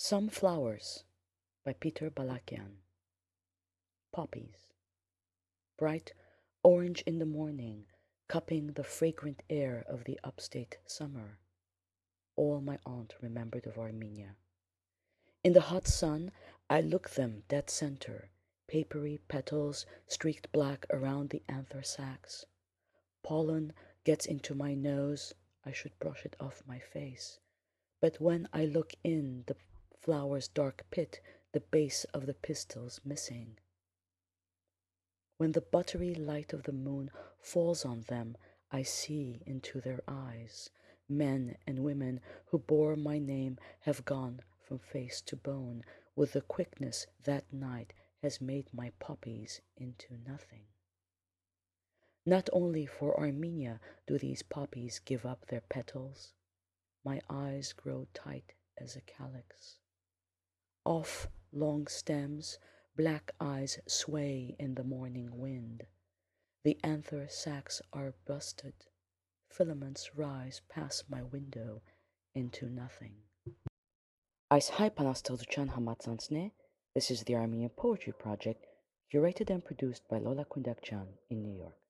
Some Flowers by Peter Balakian. Poppies. Bright orange in the morning, cupping the fragrant air of the upstate summer. All my aunt remembered of Armenia. In the hot sun, I look them dead center, papery petals streaked black around the anther sacs. Pollen gets into my nose, I should brush it off my face. But when I look in the flower's dark pit, the base of the pistil's missing. When the buttery light of the moon falls on them, I see into their eyes. Men and women who bore my name have gone from face to bone with the quickness that night has made my poppies into nothing. Not only for Armenia do these poppies give up their petals. My eyes grow tight as a calyx. Off long stems, black eyes sway in the morning wind. The anther sacs are busted. Filaments rise past my window into nothing. Այս հայ բանաստեղծության համացանցն է. This is the Armenian Poetry Project, curated and produced by Lola Kundakjan in New York.